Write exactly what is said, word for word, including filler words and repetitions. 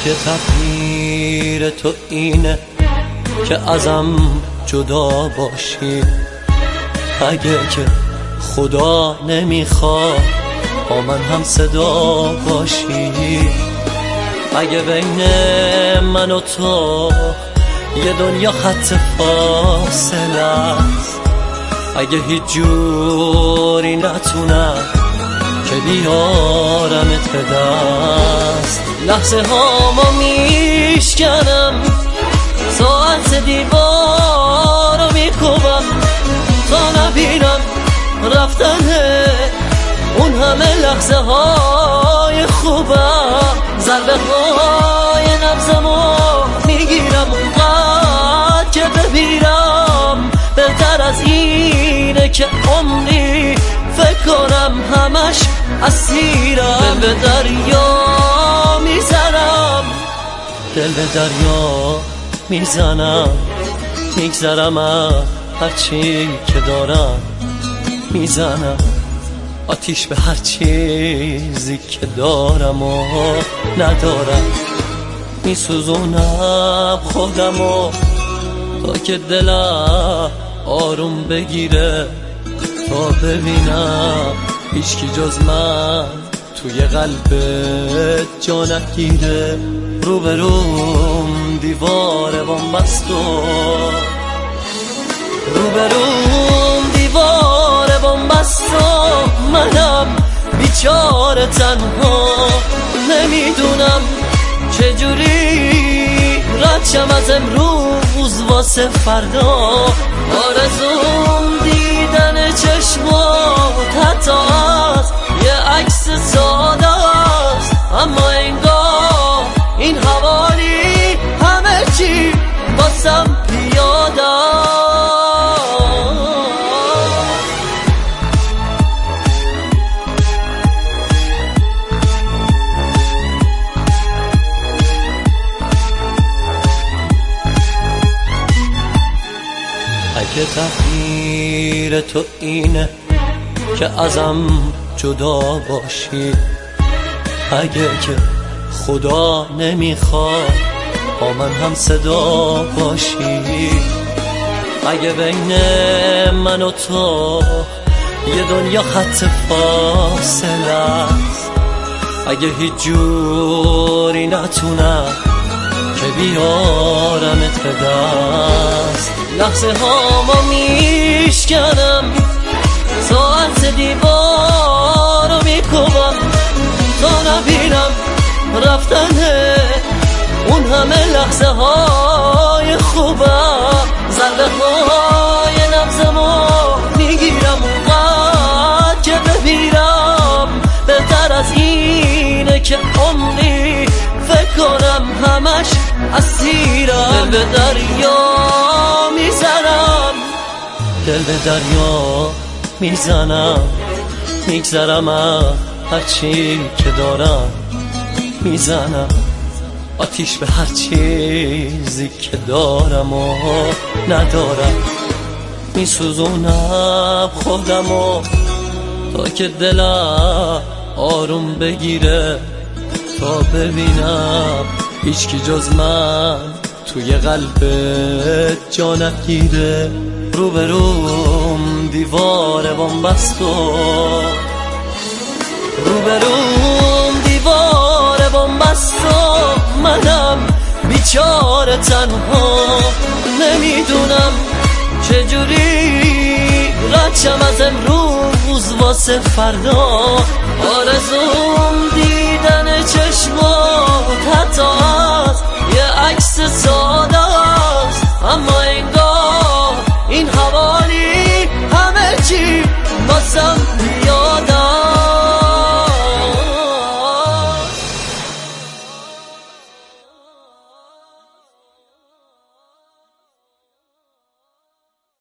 اگه تقدیر تو اینه که ازم جدا باشی، اگه که خدا نمیخواد با من هم صدا باشی، اگه بین من و تو یه دنیا خط فاصله است، اگه هیچ جوری نتونم که بیارمت به دست، لحظه ها ما میشکنم، ساعت دیوار رو میکوبم تا نبینم رفتنه اون همه لحظه های خوبم، ضربه های نبضمو میگیرم اونقدر که بمیرم، بهتر از اینه که عمری فکر کنم همش اسیرم، دل به دریا میزنم، دل به دریا میزنم، میگذرم از هرچی که دارم، میزنم آتیش به هر چیزی که دارم و ندارم، میسوزونم خودمو تا که دلم آروم بگیره، تا ببینم هیچکی جز من توی قلبت جا نگیره، روبروم دیوار بنبست و روبروم دیوار بنبست و منم بیچاره تنها، نمیدونم چجوری ردشم از امروز واسه فردا، آرزوم دیدن چشمات حتی از یه عکس ساده است، اما انگار این حوالی همه چی واسم پیاده است. اگه تقدیر تو اینه که ازم جدا باشی، اگه که خدا نمیخواد با من هم صدا باشی، اگه بین من و تو یه دنیا خط فاصله است، اگه هیچ جوری نتونم که بیارمت به دست، لحظه ها ما میشکنم، ساعت دیوار رو میکوبم تا نبینم رفتنه اون همه لحظه های خوبم، ضربه های نبضمو میگیرم اونقدر که بمیرم، بهتر از اینه که عمری فکر کنم همش اسیرم، دل به دریا میزنم، دل به دریا میزنم، میگذرم از هرچی که دارم، میزنم آتیش به هر چیزی که دارم و ندارم، میسوزونم خودمو تا که دلم آروم بگیره، تا ببینم هیچکی جز من توی قلبت جا نگیره، روبروم دیوار بنبست و روبروم دیوار بنبست و منم بیچاره تنها، نمیدونم چجوری ردشم از امروز واسه فردا، آرزوم